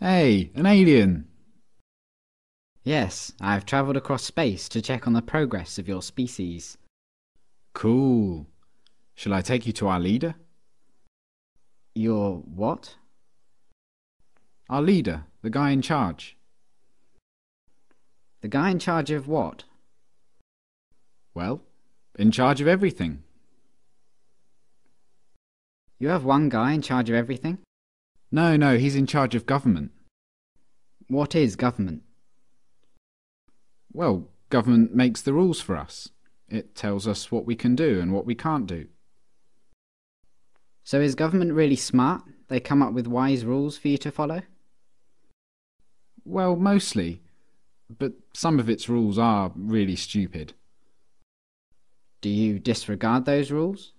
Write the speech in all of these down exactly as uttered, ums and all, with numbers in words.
Hey, an alien! Yes, I've travelled across space to check on the progress of your species. Cool. Shall I take you to our leader? Your what? Our leader, the guy in charge. The guy in charge of what? Well, in charge of everything. You have one guy in charge of everything? No, no, he's in charge of government. What is government? Well, government makes the rules for us. It tells us what we can do and what we can't do. So is government really smart? They come up with wise rules for you to follow? Well, mostly. But some of its rules are really stupid. Do you disregard those rules?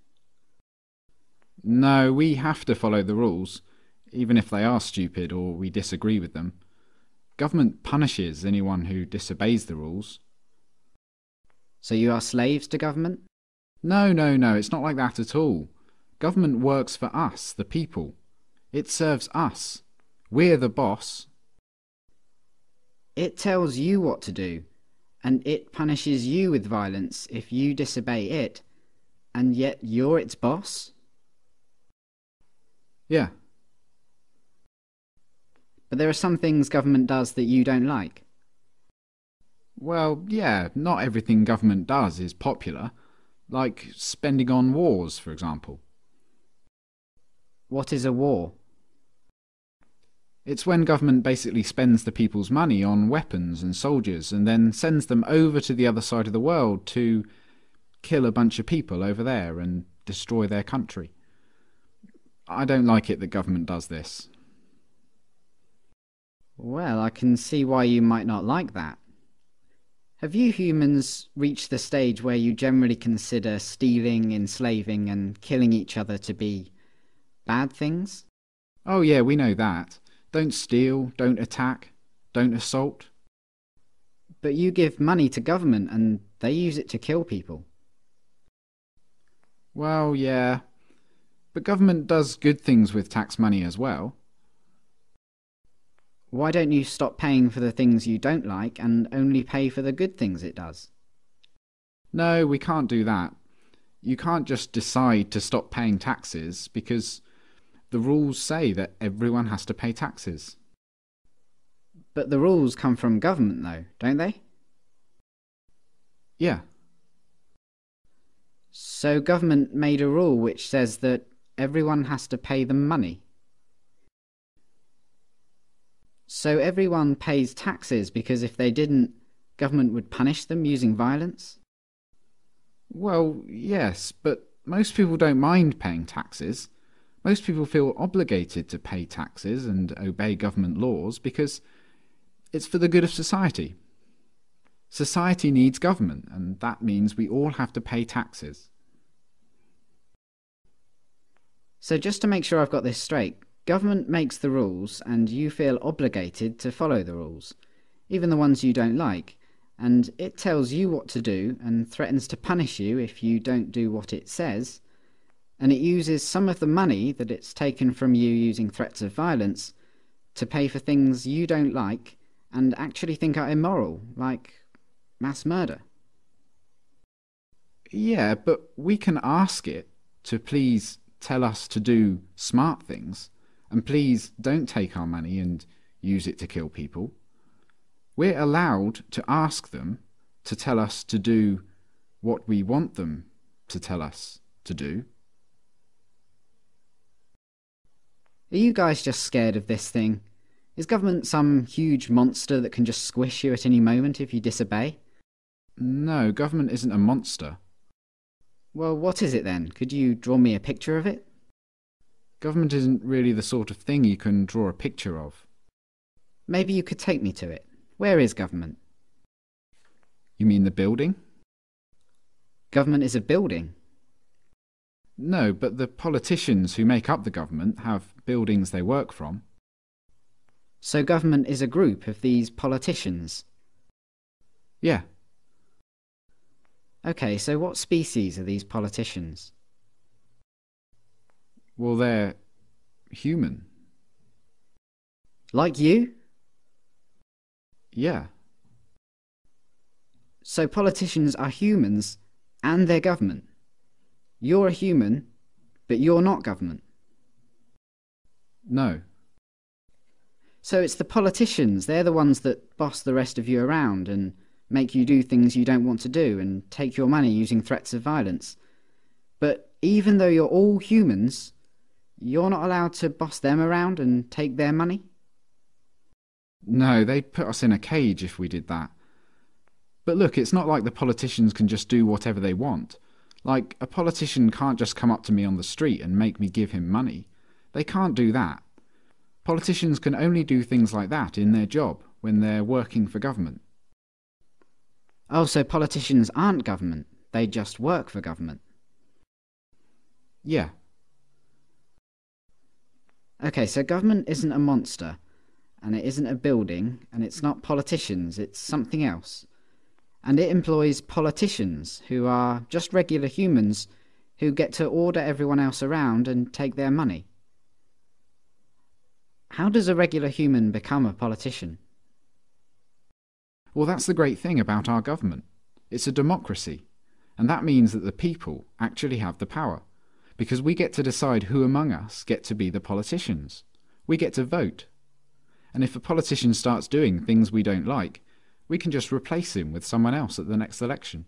No, we have to follow the rules, even if they are stupid or we disagree with them. Government punishes anyone who disobeys the rules. So you are slaves to government? No, no, no, it's not like that at all. Government works for us, the people. It serves us. We're the boss. It tells you what to do, and it punishes you with violence if you disobey it, and yet you're its boss? Yeah. But there are some things government does that you don't like. Well, yeah, not everything government does is popular. Like spending on wars, for example. What is a war? It's when government basically spends the people's money on weapons and soldiers and then sends them over to the other side of the world to kill a bunch of people over there and destroy their country. I don't like it that government does this. Well, I can see why you might not like that. Have you humans reached the stage where you generally consider stealing, enslaving, and killing each other to be bad things? Oh yeah, we know that. Don't steal, don't attack, don't assault. But you give money to government and they use it to kill people. Well, yeah. But government does good things with tax money as well. Why don't you stop paying for the things you don't like and only pay for the good things it does? No, we can't do that. You can't just decide to stop paying taxes because the rules say that everyone has to pay taxes. But the rules come from government though, don't they? Yeah. So government made a rule which says that everyone has to pay them money. So everyone pays taxes because if they didn't, government would punish them using violence? Well, yes, but most people don't mind paying taxes. Most people feel obligated to pay taxes and obey government laws because it's for the good of society. Society needs government, and that means we all have to pay taxes. So just to make sure I've got this straight, government makes the rules and you feel obligated to follow the rules, even the ones you don't like, and it tells you what to do and threatens to punish you if you don't do what it says, and it uses some of the money that it's taken from you using threats of violence to pay for things you don't like and actually think are immoral, like mass murder. Yeah, but we can ask it to please tell us to do smart things, and please don't take our money and use it to kill people. We're allowed to ask them to tell us to do what we want them to tell us to do. Are you guys just scared of this thing? Is government some huge monster that can just squish you at any moment if you disobey? No, government isn't a monster. Well, what is it then? Could you draw me a picture of it? Government isn't really the sort of thing you can draw a picture of. Maybe you could take me to it. Where is government? You mean the building? Government is a building. No, but the politicians who make up the government have buildings they work from. So government is a group of these politicians? Yeah. Okay, so what species are these politicians? Well, they're human. Like you? Yeah. So politicians are humans and they're government. You're a human, but you're not government. No. So it's the politicians, they're the ones that boss the rest of you around and make you do things you don't want to do and take your money using threats of violence. But even though you're all humans, you're not allowed to boss them around and take their money? No, they'd put us in a cage if we did that. But look, it's not like the politicians can just do whatever they want. Like, a politician can't just come up to me on the street and make me give him money. They can't do that. Politicians can only do things like that in their job, when they're working for government. Oh, so politicians aren't government, they just work for government. Yeah. Okay, so government isn't a monster, and it isn't a building, and it's not politicians, it's something else. And it employs politicians, who are just regular humans, who get to order everyone else around and take their money. How does a regular human become a politician? Well, that's the great thing about our government. It's a democracy, and that means that the people actually have the power, because we get to decide who among us get to be the politicians. We get to vote. And if a politician starts doing things we don't like, we can just replace him with someone else at the next election.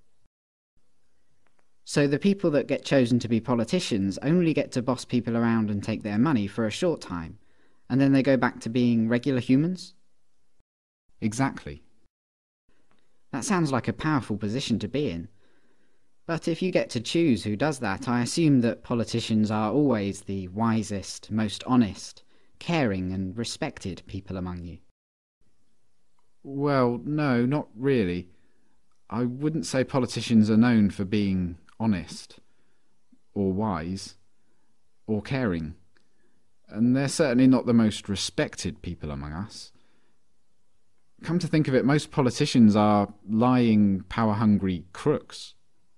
So the people that get chosen to be politicians only get to boss people around and take their money for a short time, and then they go back to being regular humans? Exactly. That sounds like a powerful position to be in. But if you get to choose who does that, I assume that politicians are always the wisest, most honest, caring and respected people among you. Well, no, not really. I wouldn't say politicians are known for being honest, or wise, or caring. And they're certainly not the most respected people among us. Come to think of it, most politicians are lying, power-hungry crooks.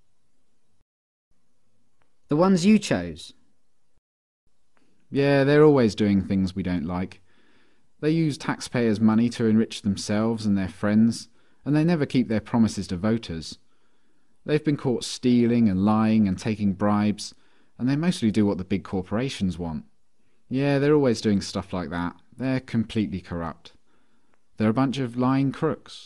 The ones you chose? Yeah, they're always doing things we don't like. They use taxpayers' money to enrich themselves and their friends, and they never keep their promises to voters. They've been caught stealing and lying and taking bribes, and they mostly do what the big corporations want. Yeah, they're always doing stuff like that. They're completely corrupt. They're a bunch of lying crooks.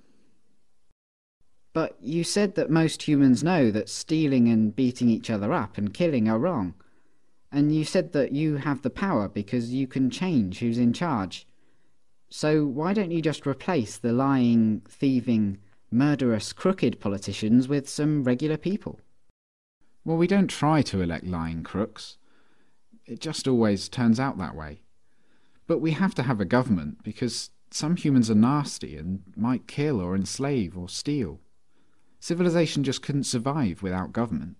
But you said that most humans know that stealing and beating each other up and killing are wrong. And you said that you have the power because you can change who's in charge. So why don't you just replace the lying, thieving, murderous, crooked politicians with some regular people? Well, we don't try to elect lying crooks. It just always turns out that way. But we have to have a government because some humans are nasty and might kill or enslave or steal. Civilization just couldn't survive without government.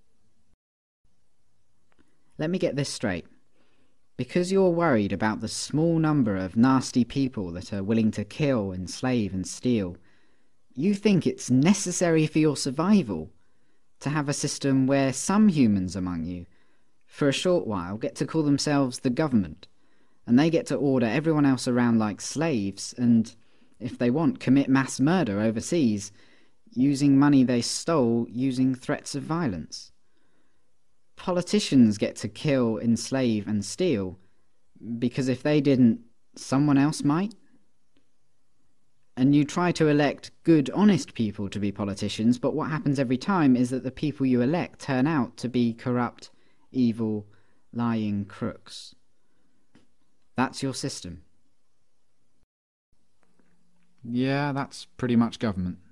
Let me get this straight. Because you're worried about the small number of nasty people that are willing to kill, enslave and steal, you think it's necessary for your survival to have a system where some humans among you, for a short while, get to call themselves the government, and they get to order everyone else around like slaves and, if they want, commit mass murder overseas, using money they stole using threats of violence. Politicians get to kill, enslave and steal because if they didn't, someone else might? And you try to elect good, honest people to be politicians, but what happens every time is that the people you elect turn out to be corrupt, evil, lying crooks. That's your system. Yeah, that's pretty much government.